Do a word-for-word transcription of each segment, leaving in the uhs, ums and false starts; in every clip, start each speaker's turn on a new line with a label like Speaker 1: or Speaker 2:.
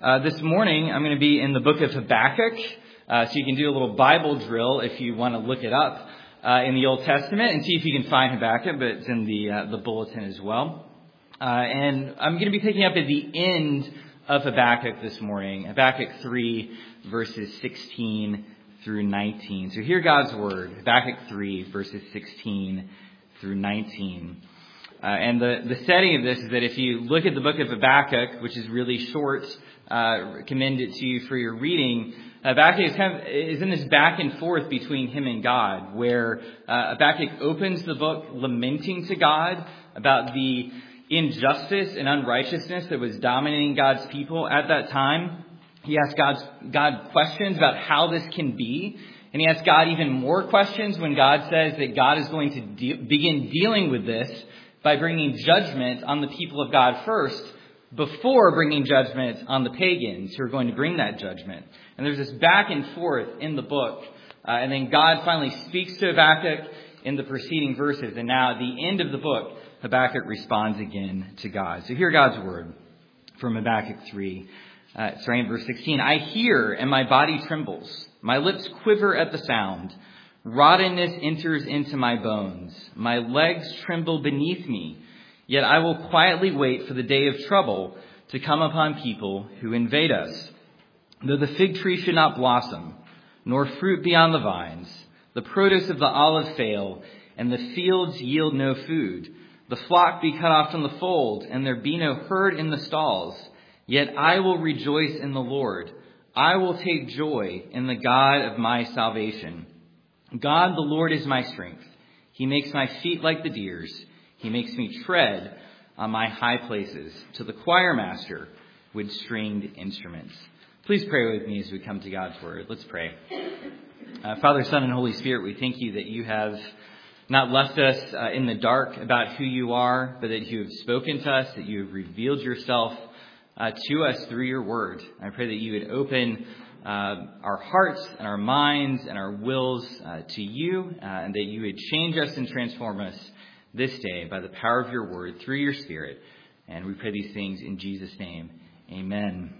Speaker 1: Uh, this morning, I'm going to be in the book of Habakkuk, uh, so you can do a little Bible drill if you want to look it up uh, in the Old Testament and see if you can find Habakkuk, but it's in the uh, the bulletin as well. Uh, and I'm going to be picking up at the end of Habakkuk this morning, Habakkuk three, verses sixteen through nineteen. So hear God's word, Habakkuk three, verses sixteen through nineteen. Uh, and the, the setting of this is that if you look at the book of Habakkuk, which is really short, uh, commend it to you for your reading, Habakkuk is, kind of, is in this back and forth between him and God, where uh, Habakkuk opens the book lamenting to God about the injustice and unrighteousness that was dominating God's people at that time. He asks God's, God questions about how this can be. And he asks God even more questions when God says that God is going to de- begin dealing with this by bringing judgment on the people of God first, before bringing judgment on the pagans who are going to bring that judgment. And there's this back and forth in the book. Uh, and then God finally speaks to Habakkuk in the preceding verses. And now at the end of the book, Habakkuk responds again to God. So hear God's word from Habakkuk three, uh, starting in verse sixteen. I hear and my body trembles. My lips quiver at the sound. Rottenness enters into my bones. My legs tremble beneath me. Yet I will quietly wait for the day of trouble to come upon people who invade us. Though the fig tree should not blossom, nor fruit be on the vines, the produce of the olive fail, and the fields yield no food, the flock be cut off from the fold, and there be no herd in the stalls, yet I will rejoice in the Lord. I will take joy in the God of my salvation. God, the Lord, is my strength. He makes my feet like the deer's. He makes me tread on my high places, to the choir master with stringed instruments. Please pray with me as we come to God's word. Let's pray. Uh, Father, Son, and Holy Spirit, we thank you that you have not left us uh, in the dark about who you are, but that you have spoken to us, that you have revealed yourself uh, to us through your word. I pray that you would open Uh, our hearts and our minds and our wills uh, to you, uh, and that you would change us and transform us this day by the power of your word through your Spirit. And we pray these things in Jesus' name. Amen.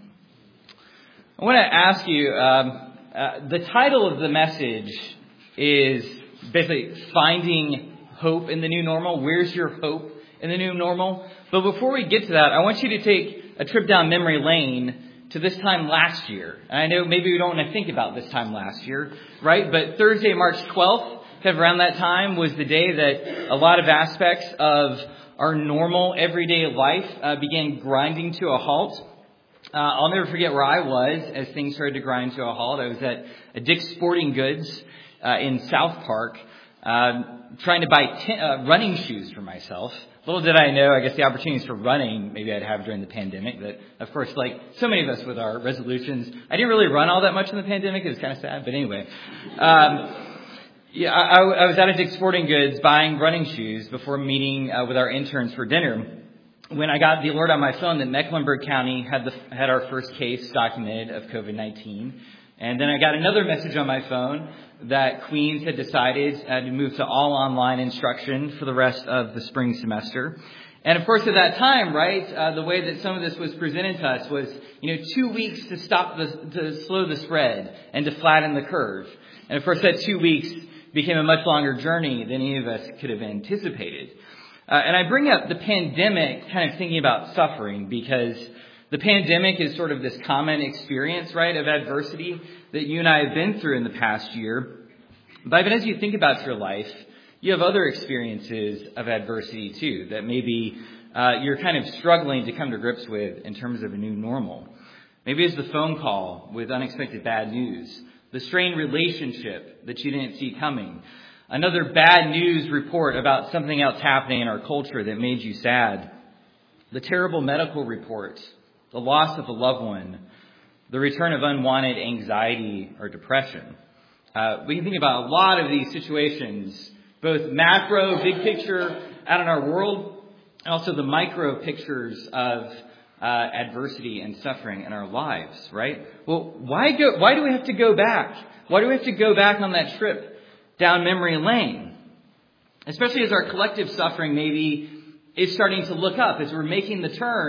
Speaker 1: I want to ask you, um, uh, the title of the message is basically Finding Hope in the New Normal. Where's your hope in the new normal? But before we get to that, I want you to take a trip down memory lane to this time last year. And I know maybe we don't want to think about this time last year, right? But Thursday, March twelfth, kind of around that time, was the day that a lot of aspects of our normal everyday life uh, began grinding to a halt. Uh, I'll never forget where I was as things started to grind to a halt. I was at a Dick's Sporting Goods uh, in South Park, uh, trying to buy ten, uh, running shoes for myself. Little did I know, I guess the opportunities for running, maybe I'd have during the pandemic. That, of course, like so many of us with our resolutions, I didn't really run all that much in the pandemic. It was kind of sad, but anyway. Um, yeah, I, I was at a Dick's Sporting Goods buying running shoes before meeting uh, with our interns for dinner, when I got the alert on my phone that Mecklenburg County had the, had our first case documented of covid nineteen. And then I got another message on my phone that Queens had decided uh, to move to all online instruction for the rest of the spring semester. And of course, at that time, right, uh, the way that some of this was presented to us was, you know, two weeks to stop the, to slow the spread and to flatten the curve. And of course, that two weeks became a much longer journey than any of us could have anticipated. Uh, and I bring up the pandemic kind of thinking about suffering, because the pandemic is sort of this common experience, right, of adversity that you and I have been through in the past year. But as you think about your life, you have other experiences of adversity too that maybe uh, you're kind of struggling to come to grips with in terms of a new normal. Maybe it's the phone call with unexpected bad news, the strained relationship that you didn't see coming, another bad news report about something else happening in our culture that made you sad, the terrible medical reports, the loss of a loved one, the return of unwanted anxiety or depression. Uh, we can think about a lot of these situations, both macro, big picture out in our world, and also the micro pictures of uh, adversity and suffering in our lives, right? Well, why go? Why do we have to go back? Why do we have to go back on that trip down memory lane? Especially as our collective suffering maybe is starting to look up, as we're making the turn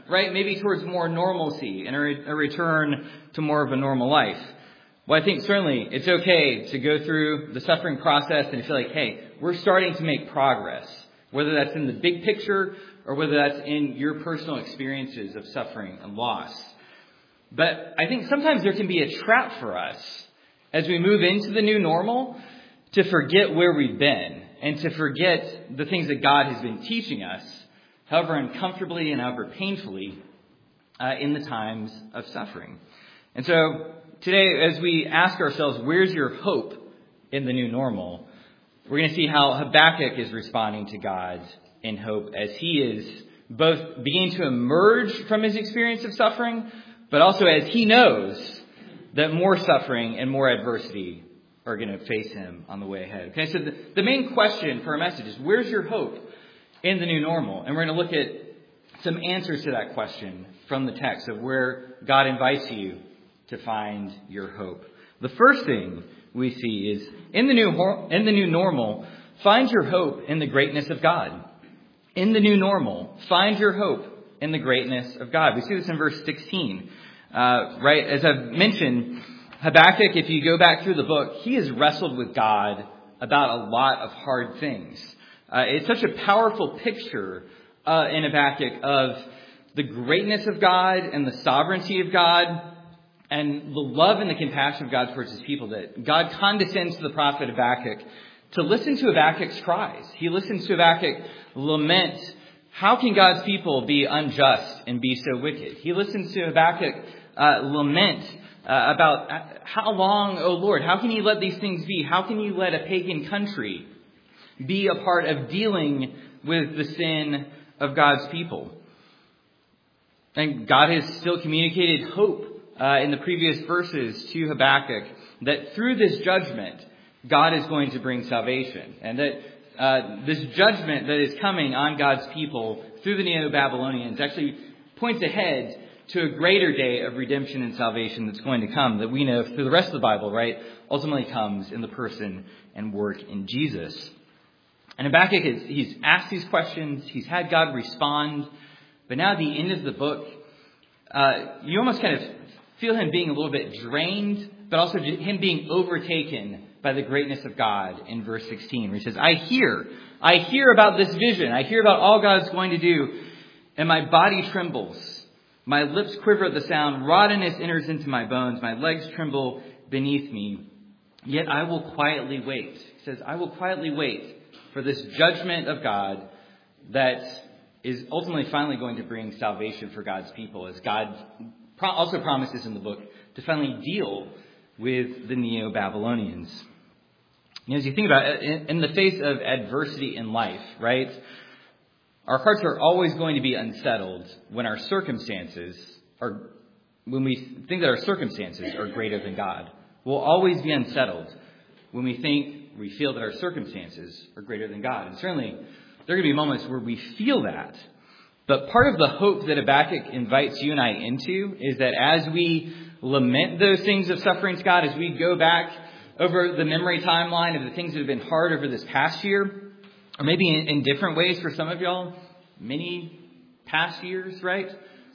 Speaker 1: right? Maybe towards more normalcy and a, re- a return to more of a normal life. Well, I think certainly it's okay to go through the suffering process and feel like, hey, we're starting to make progress, whether that's in the big picture or whether that's in your personal experiences of suffering and loss. But I think sometimes there can be a trap for us as we move into the new normal to forget where we've been and to forget the things that God has been teaching us, however uncomfortably and however painfully, uh, in the times of suffering. And so today, as we ask ourselves, where's your hope in the new normal? We're going to see how Habakkuk is responding to God in hope as he is both beginning to emerge from his experience of suffering, but also as he knows that more suffering and more adversity are going to face him on the way ahead. Okay, so the, the main question for our message is, where's your hope in the new normal? And we're going to look at some answers to that question from the text of where God invites you to find your hope. The first thing we see is in the new in the new normal, find your hope in the greatness of God. In the new normal, find your hope in the greatness of God. We see this in verse sixteen. Uh, right, as I've mentioned, Habakkuk, if you go back through the book, he has wrestled with God about a lot of hard things. Uh, it's such a powerful picture uh, in Habakkuk of the greatness of God and the sovereignty of God and the love and the compassion of God towards his people, that God condescends to the prophet Habakkuk to listen to Habakkuk's cries. He listens to Habakkuk lament, how can God's people be unjust and be so wicked? He listens to Habakkuk uh, lament uh, about how long, O Lord, how can you let these things be? How can you let a pagan country be a part of dealing with the sin of God's people? And God has still communicated hope Uh, in the previous verses to Habakkuk, that through this judgment, God is going to bring salvation. And that uh, this judgment that is coming on God's people through the Neo-Babylonians actually points ahead to a greater day of redemption and salvation that's going to come, that we know through the rest of the Bible, right, ultimately comes in the person and work in Jesus. And Habakkuk, is, he's asked these questions, he's had God respond, but now at the end of the book, uh, you almost kind of feel him being a little bit drained, but also him being overtaken by the greatness of God in verse sixteen, where he says, I hear, I hear about this vision. I hear about all God's going to do, and my body trembles. My lips quiver at the sound. Rottenness enters into my bones. My legs tremble beneath me. Yet I will quietly wait. He says, I will quietly wait for this judgment of God that is ultimately finally going to bring salvation for God's people, as God also promises in the book to finally deal with the Neo-Babylonians. You know, as you think about it, in, in the face of adversity in life, right, our hearts are always going to be unsettled when our circumstances are, when we think that our circumstances are greater than God. We'll always be unsettled when we think, we feel that our circumstances are greater than God. And certainly, there are going to be moments where we feel that. But part of the hope that Habakkuk invites you and I into is that as we lament those things of suffering to God, as we go back over the memory timeline of the things that have been hard over this past year, or maybe in, in different ways for some of y'all, many past years, right?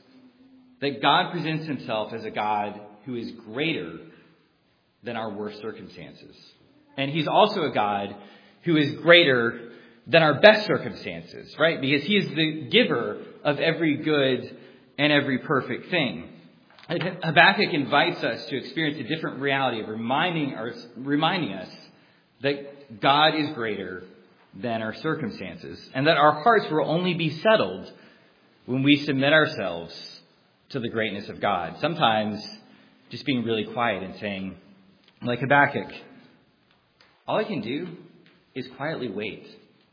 Speaker 1: That God presents himself as a God who is greater than our worst circumstances. And he's also a God who is greater than our best circumstances, right? Because he is the giver of every good and every perfect thing. Habakkuk invites us to experience a different reality of reminding us, reminding us that God is greater than our circumstances, and that our hearts will only be settled when we submit ourselves to the greatness of God. Sometimes just being really quiet and saying, like Habakkuk, all I can do is quietly wait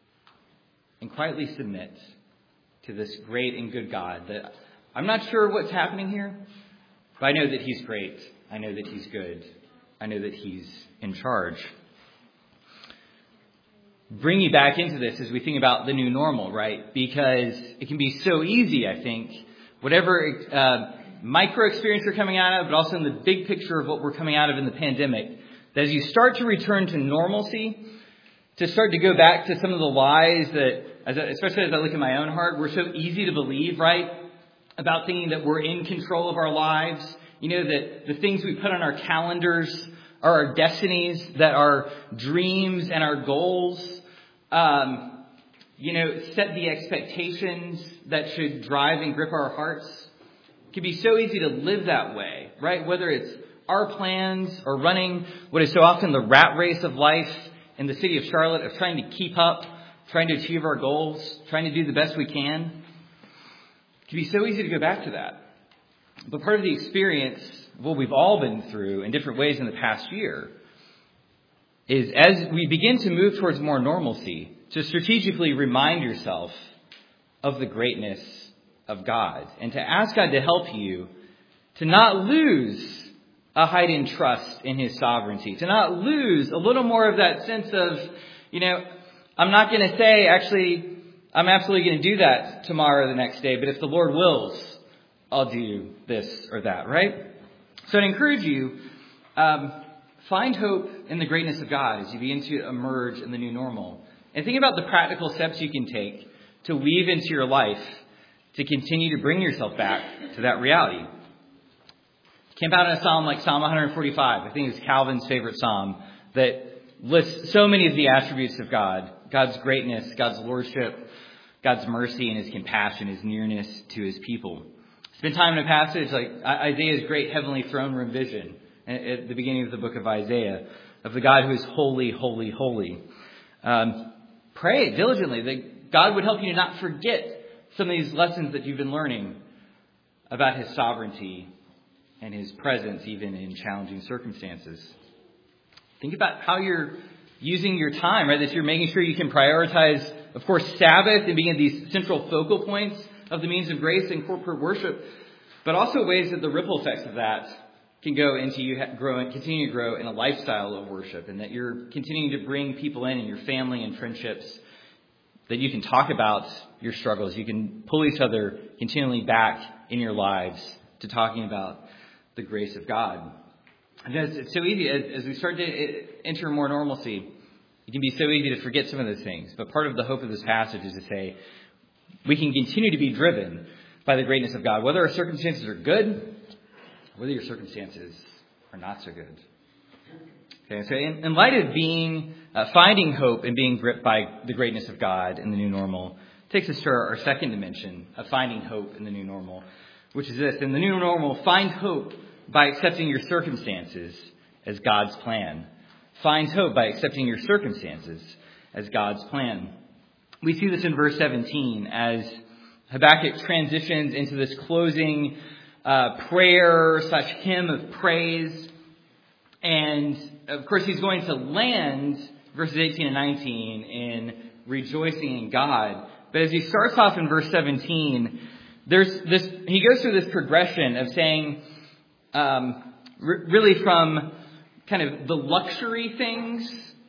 Speaker 1: and quietly submit to this great and good God that I'm not sure what's happening here, but I know that he's great. I know that he's good. I know that he's in charge. Bring you back into this as we think about the new normal, right? Because it can be so easy, I think, whatever uh, micro experience you're coming out of, but also in the big picture of what we're coming out of in the pandemic, that as you start to return to normalcy, to start to go back to some of the lies that, as I, especially as I look at my own heart, were so easy to believe, right? about thinking that we're in control of our lives. You know, that the things we put on our calendars are our destinies, that our dreams and our goals, um, you know, set the expectations that should drive and grip our hearts. It can be so easy to live that way, right? Whether it's our plans or running what is so often the rat race of life in the city of Charlotte, of trying to keep up, trying to achieve our goals, trying to do the best we can. It can be so easy to go back to that. But part of the experience of what we've all been through in different ways in the past year is, as we begin to move towards more normalcy, to strategically remind yourself of the greatness of God and to ask God to help you to not lose a heightened trust in His sovereignty, to not lose a little more of that sense of, you know, I'm not going to say, actually, I'm absolutely going to do that tomorrow or the next day, but if the Lord wills, I'll do this or that, right? So I'd encourage you, um, find hope in the greatness of God as you begin to emerge in the new normal. And think about the practical steps you can take to weave into your life to continue to bring yourself back to that reality. Camp out in a psalm like Psalm one forty-five. I think it's Calvin's favorite psalm that lists so many of the attributes of God. God's greatness, God's lordship, God's mercy and His compassion, His nearness to His people. Spend time in a passage like Isaiah's great heavenly throne room vision at the beginning of the book of Isaiah of the God who is holy, holy, holy. Um, pray diligently that God would help you to not forget some of these lessons that you've been learning about His sovereignty and His presence even in challenging circumstances. Think about how you're using your time, right? That you're making sure you can prioritize, of course, Sabbath and being at these central focal points of the means of grace and corporate worship, but also ways that the ripple effects of that can go into you growing, continue to grow in a lifestyle of worship, and that you're continuing to bring people in in your family and friendships, that you can talk about your struggles. You can pull each other continually back in your lives to talking about the grace of God. And it's, it's so easy as, as we start to enter more normalcy. It can be so easy to forget some of those things. But part of the hope of this passage is to say we can continue to be driven by the greatness of God, whether our circumstances are good, whether your circumstances are not so good. Okay, so in, in light of being uh, finding hope and being gripped by the greatness of God in the new normal, takes us to our, our second dimension of finding hope in the new normal, which is this: in the new normal, find hope by accepting your circumstances as God's plan. Find hope by accepting your circumstances as God's plan. We see this in verse seventeen as Habakkuk transitions into this closing uh, prayer slash hymn of praise. And of course, he's going to land verses eighteen and nineteen in rejoicing in God. But as he starts off in verse seventeen, there's this, he goes through this progression of saying, um, r- really from kind of the luxury things,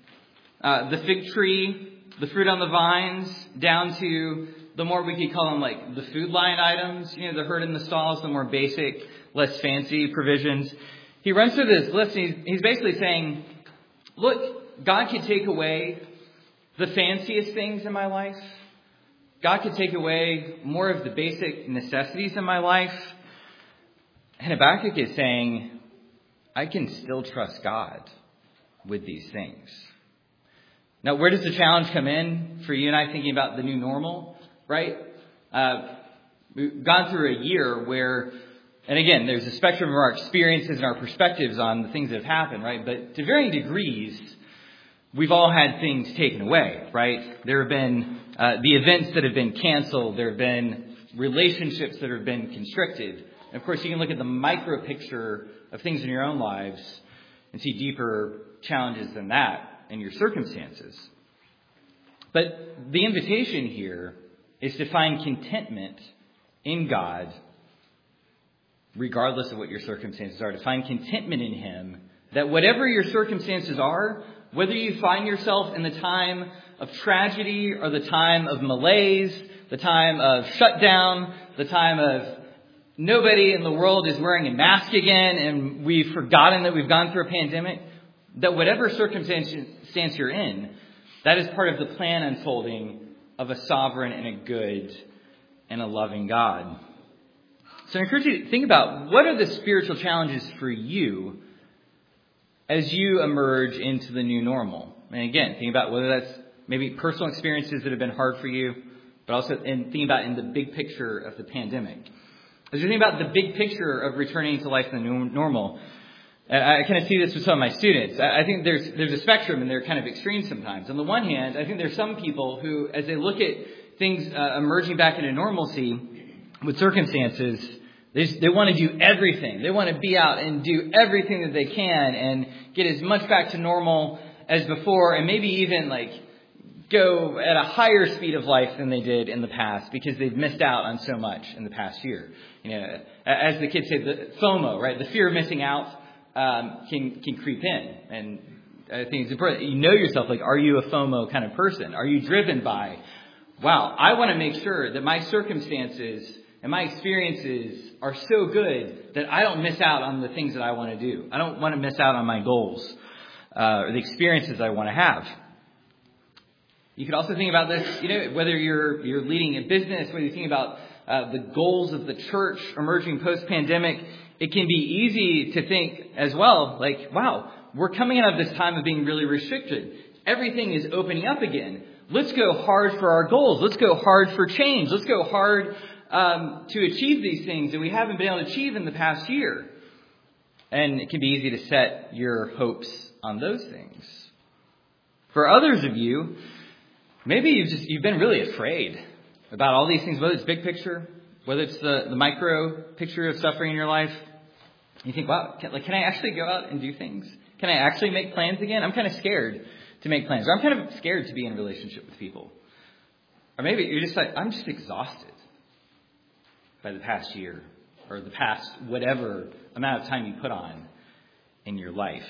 Speaker 1: uh, the fig tree, the fruit on the vines, down to the more we could call them like the food line items, you know, the herd in the stalls, the more basic, less fancy provisions. He runs through this list and he's, he's basically saying, look, God could take away the fanciest things in my life. God could take away more of the basic necessities in my life. And Habakkuk is saying, I can still trust God with these things. Now, where does the challenge come in for you and I thinking about the new normal, right? Uh, we've gone through a year where, and again, there's a spectrum of our experiences and our perspectives on the things that have happened, right? But to varying degrees, we've all had things taken away, right? There have been uh, the events that have been canceled. There have been relationships that have been constricted. And of course, you can look at the micro picture of things in your own lives and see deeper challenges than that in your circumstances. But the invitation here is to find contentment in God, regardless of what your circumstances are, to find contentment in Him, that whatever your circumstances are, whether you find yourself in the time of tragedy or the time of malaise, the time of shutdown, the time of nobody in the world is wearing a mask again and we've forgotten that we've gone through a pandemic, that whatever circumstance you're in, that is part of the plan unfolding of a sovereign and a good and a loving God. So I encourage you to think about what are the spiritual challenges for you as you emerge into the new normal. And again, think about whether that's maybe personal experiences that have been hard for you, but also in thinking about in the big picture of the pandemic. As you think about the big picture of returning to life in the new normal, I kind of see this with some of my students. I think there's there's a spectrum and they're kind of extreme sometimes. On the one hand, I think there's some people who, as they look at things uh, emerging back into normalcy with circumstances, they just, they want to do everything. They want to be out and do everything that they can and get as much back to normal as before, and maybe even like go at a higher speed of life than they did in the past because they've missed out on so much in the past year. You know, as the kids say, the FOMO, right? The fear of missing out um, can can creep in, and I think it's important that you know yourself. Like, are you a FOMO kind of person? Are you driven by, wow, I want to make sure that my circumstances and my experiences are so good that I don't miss out on the things that I want to do. I don't want to miss out on my goals uh, or the experiences I want to have. You could also think about this, you know, whether you're you're leading a business, whether you think about uh, the goals of the church emerging post-pandemic, it can be easy to think as well, like, wow, we're coming out of this time of being really restricted. Everything is opening up again. Let's go hard for our goals. Let's go hard for change. Let's go hard um, to achieve these things that we haven't been able to achieve in the past year. And it can be easy to set your hopes on those things. For others of you, maybe you've just you've been really afraid about all these things, whether it's big picture, whether it's the, the micro picture of suffering in your life. You think, wow, can, like, can I actually go out and do things? Can I actually make plans again? I'm kind of scared to make plans. Or I'm kind of scared to be in a relationship with people. Or maybe you're just like, I'm just exhausted by the past year or the past whatever amount of time you put on in your life.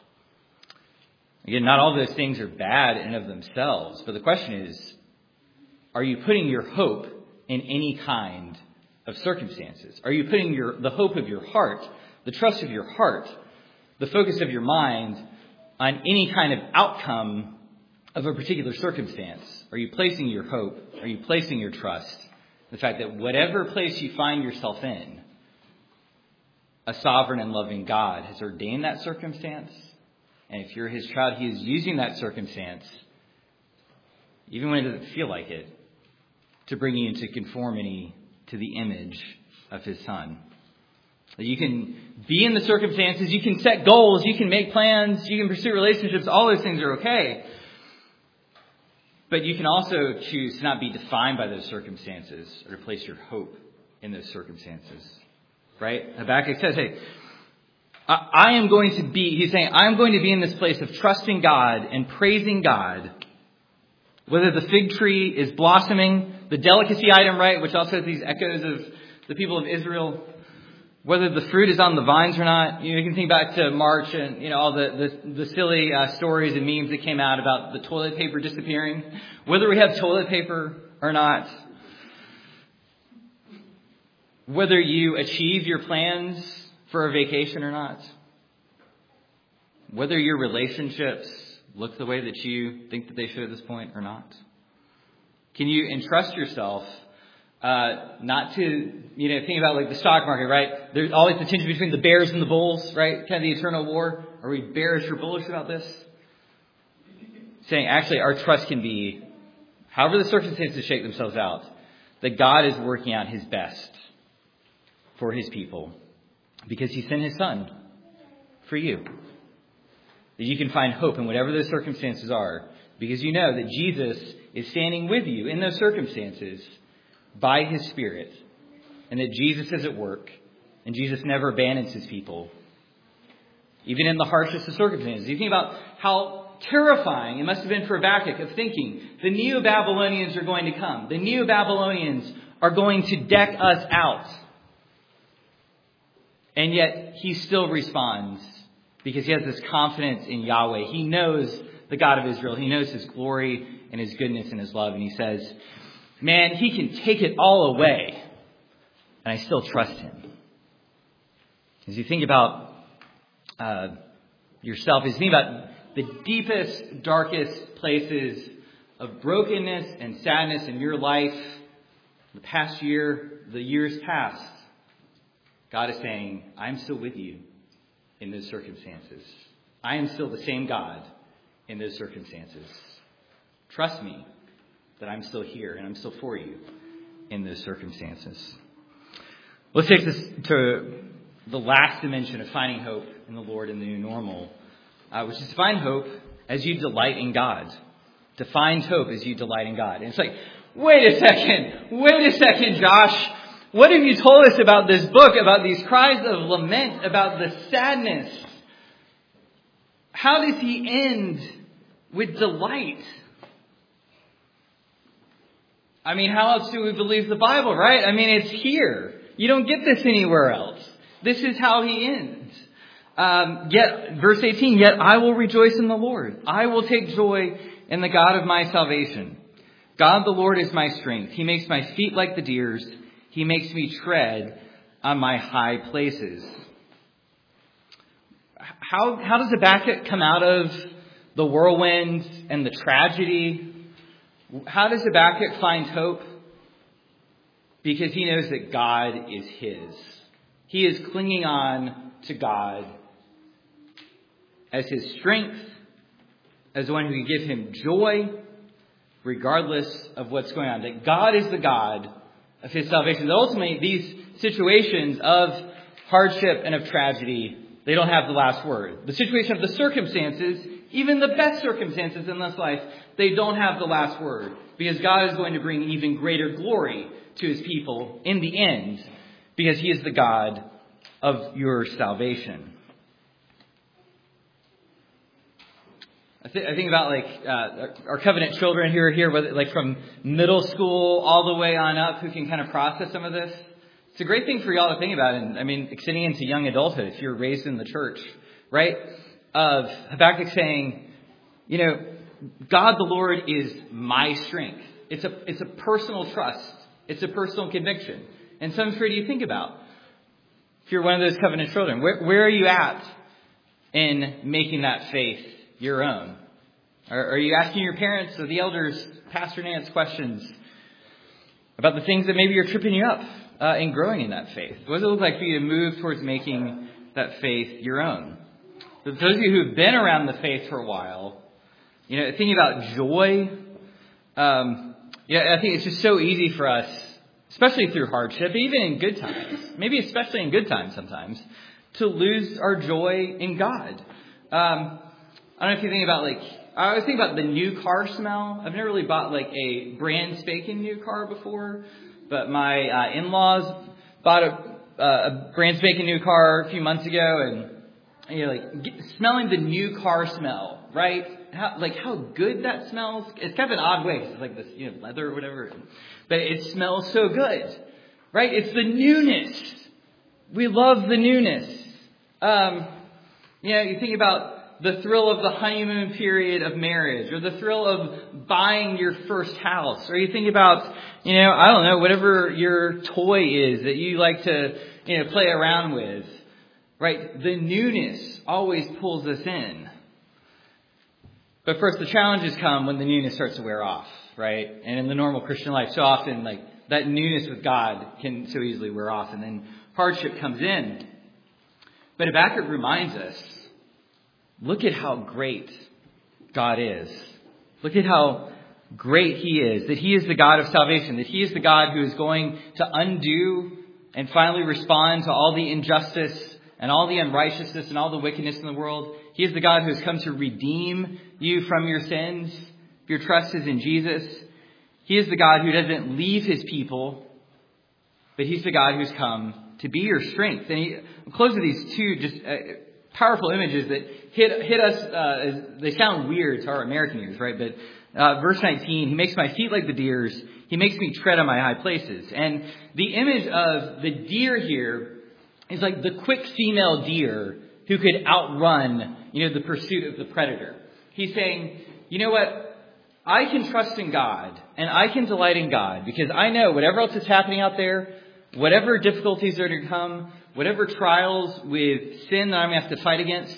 Speaker 1: Again, not all those things are bad in and of themselves, but the question is, are you putting your hope in any kind of circumstances? Are you putting your the hope of your heart, the trust of your heart, the focus of your mind on any kind of outcome of a particular circumstance? Are you placing your hope, are you placing your trust in the fact that whatever place you find yourself in, a sovereign and loving God has ordained that circumstance? And if you're his child, he is using that circumstance, even when it doesn't feel like it, to bring you into conformity to the image of his son. You can be in the circumstances, you can set goals, you can make plans, you can pursue relationships, all those things are okay. But you can also choose to not be defined by those circumstances or to place your hope in those circumstances. Right? Habakkuk says, hey, I am going to be, he's saying, I'm going to be in this place of trusting God and praising God. Whether the fig tree is blossoming, the delicacy item, right, which also has these echoes of the people of Israel. Whether the fruit is on the vines or not. You know, you can think back to March and, you know, all the, the, the silly uh, stories and memes that came out about the toilet paper disappearing. Whether we have toilet paper or not. Whether you achieve your plans for a vacation or not. Whether your relationships look the way that you think that they should at this point or not. Can you entrust yourself uh, not to, you know, think about like the stock market, right? There's always the tension between the bears and the bulls, right? Kind of the eternal war. Are we bearish or bullish about this? Saying actually our trust can be, however the circumstances shake themselves out, that God is working out his best for his people. Because he sent his son for you. That you can find hope in whatever those circumstances are. Because you know that Jesus is standing with you in those circumstances by his Spirit. And that Jesus is at work. And Jesus never abandons his people. Even in the harshest of circumstances. You think about how terrifying it must have been for Habakkuk of thinking the Neo-Babylonians are going to come. The Neo-Babylonians are going to deck us out. And yet he still responds because he has this confidence in Yahweh. He knows the God of Israel. He knows his glory and his goodness and his love. And he says, man, he can take it all away. And I still trust him. As you think about uh, yourself, as you think about the deepest, darkest places of brokenness and sadness in your life, the past year, the years past, God is saying, I'm still with you in those circumstances. I am still the same God in those circumstances. Trust me that I'm still here and I'm still for you in those circumstances. Let's take this to the last dimension of finding hope in the Lord in the new normal, uh, which is to find hope as you delight in God. To find hope as you delight in God. And it's like, wait a second, wait a second, Josh. What have you told us about this book, about these cries of lament, about the sadness? How does he end with delight? I mean, how else do we believe the Bible, right? I mean, it's here. You don't get this anywhere else. This is how he ends. Um, yet, verse eighteen, yet I will rejoice in the Lord. I will take joy in the God of my salvation. God the Lord is my strength. He makes my feet like the deer's. He makes me tread on my high places. How, how does Habakkuk come out of the whirlwind and the tragedy? How does Habakkuk find hope? Because he knows that God is his. He is clinging on to God as his strength, as the one who can give him joy, regardless of what's going on. That God is the God of his salvation. That ultimately, these situations of hardship and of tragedy, they don't have the last word. The situation of the circumstances, even the best circumstances in this life, they don't have the last word. Because God is going to bring even greater glory to his people in the end. Because he is the God of your salvation. I, th- I think about like uh, our covenant children who are here, whether, like from middle school all the way on up, who can kind of process some of this. It's a great thing for y'all to think about. And I mean, extending into young adulthood, if you're raised in the church, right? Of Habakkuk saying, you know, God the Lord is my strength. It's a it's a personal trust. It's a personal conviction. And so I'm sure you think about, if you're one of those covenant children, where, where are you at in making that faith your own? Are, are you asking your parents or the elders, Pastor Nance, questions about the things that maybe are tripping you up uh, in growing in that faith? What does it look like for you to move towards making that faith your own? For those of you who have been around the faith for a while, you know, thinking about joy, um, yeah, I think it's just so easy for us, especially through hardship, even in good times, maybe especially in good times sometimes, to lose our joy in God. Um, I don't know if you think about like, I always think about the new car smell. I've never really bought like a brand spanking new car before, but my uh, in-laws bought a, uh, a brand spanking new car a few months ago, and you know, like get, smelling the new car smell, right? How, like how good that smells. It's kind of an odd way. It's like this, you know, leather or whatever, but it smells so good, right? It's the newness. We love the newness. Um, you know, you think about the thrill of the honeymoon period of marriage, or the thrill of buying your first house, or you think about, you know, I don't know, whatever your toy is that you like to, you know, play around with, right? The newness always pulls us in. But first, the challenges come when the newness starts to wear off, right? And in the normal Christian life, so often, like, that newness with God can so easily wear off, and then hardship comes in. But Habakkuk reminds us, look at how great God is. Look at how great he is, that he is the God of salvation, that he is the God who is going to undo and finally respond to all the injustice and all the unrighteousness and all the wickedness in the world. He is the God who has come to redeem you from your sins. If your trust is in Jesus. He is the God who doesn't leave his people, but he's the God who's come to be your strength. And he, I'll close with these two just uh, powerful images that hit hit us. Uh, as, they sound weird to our American ears, right? But uh, verse nineteen, he makes my feet like the deer's. He makes me tread on my high places. And the image of the deer here is like the quick female deer who could outrun, you know, the pursuit of the predator. He's saying, you know what? I can trust in God and I can delight in God because I know whatever else is happening out there, whatever difficulties are to come, whatever trials with sin that I'm going to have to fight against,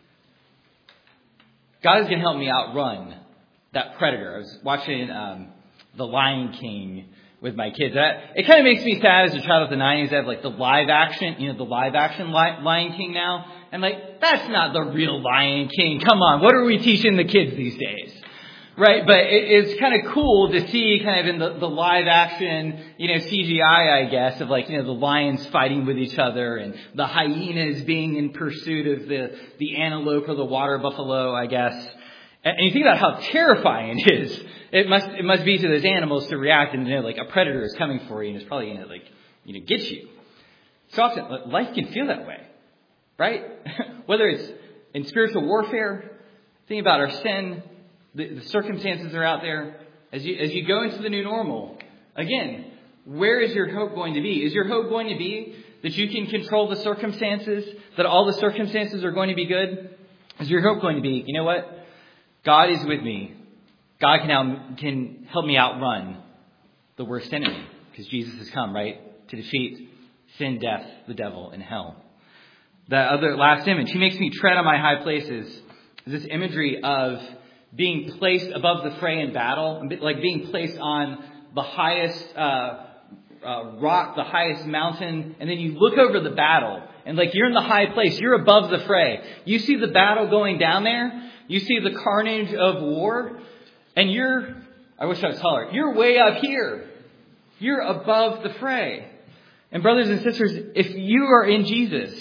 Speaker 1: God is going to help me outrun that predator. I was watching um, The Lion King with my kids. That, it kind of makes me sad as a child of the nineties. I have like the live action, you know, the live action Lion King now. And like, that's not the real Lion King. Come on, what are we teaching the kids these days? Right? But it, it's kind of cool to see kind of in the, the live action, you know, C G I, I guess, of like, you know, the lions fighting with each other and the hyenas being in pursuit of the, the antelope or the water buffalo, I guess. And, and you think about how terrifying it is. It must, it must be to those animals to react and, you know, like a predator is coming for you and it's probably going to like, you know, get you. So often life can feel that way, right? Whether it's in spiritual warfare, think about our sin, the, the circumstances are out there. As you, as you go into the new normal, again, where is your hope going to be? Is your hope going to be that you can control the circumstances, that all the circumstances are going to be good? Is your hope going to be, you know what? God is with me. God can, out, can help me outrun the worst enemy because Jesus has come, right, to defeat sin, death, the devil, and hell. That other last image, he makes me tread on my high places, is this imagery of being placed above the fray in battle, like being placed on the highest uh, uh, rock, the highest mountain, and then you look over the battle, and like you're in the high place, you're above the fray. You see the battle going down there, you see the carnage of war, and you're, I wish I was taller, you're way up here. You're above the fray. And brothers and sisters, if you are in Jesus,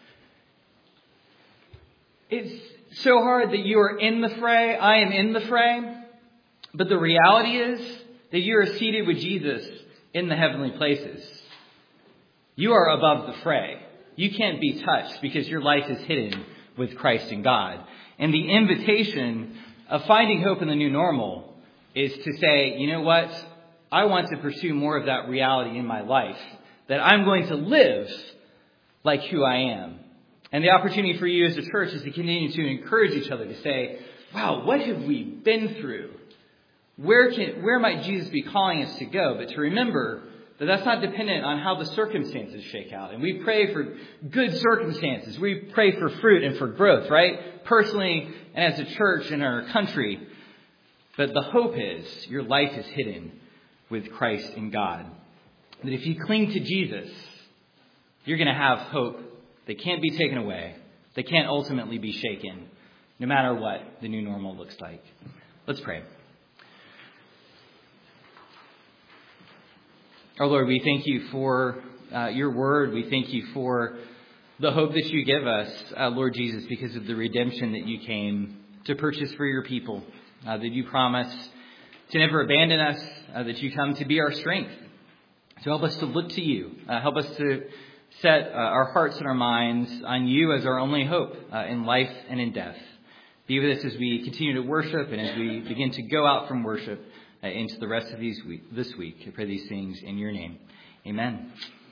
Speaker 1: it's so hard that you are in the fray. I am in the fray. But the reality is that you are seated with Jesus in the heavenly places. You are above the fray. You can't be touched because your life is hidden with Christ in God. And the invitation of finding hope in the new normal is to say, you know what? I want to pursue more of that reality in my life. That I'm going to live like who I am. And the opportunity for you as a church is to continue to encourage each other to say, wow, what have we been through? Where can, where might Jesus be calling us to go? But to remember that that's not dependent on how the circumstances shake out. And we pray for good circumstances. We pray for fruit and for growth, right? Personally and as a church in our country. But the hope is your life is hidden with Christ in God. That if you cling to Jesus, you're going to have hope that can't be taken away, that can't ultimately be shaken, no matter what the new normal looks like. Let's pray. Our Lord, we thank you for uh, your word. We thank you for the hope that you give us, uh, Lord Jesus, because of the redemption that you came to purchase for your people, uh, that you promise to never abandon us, uh, that you come to be our strength, to help us to look to you, uh, help us to set uh, our hearts and our minds on you as our only hope uh, in life and in death. Be with us as we continue to worship and as we begin to go out from worship uh, into the rest of these week, this week. I pray these things in your name. Amen.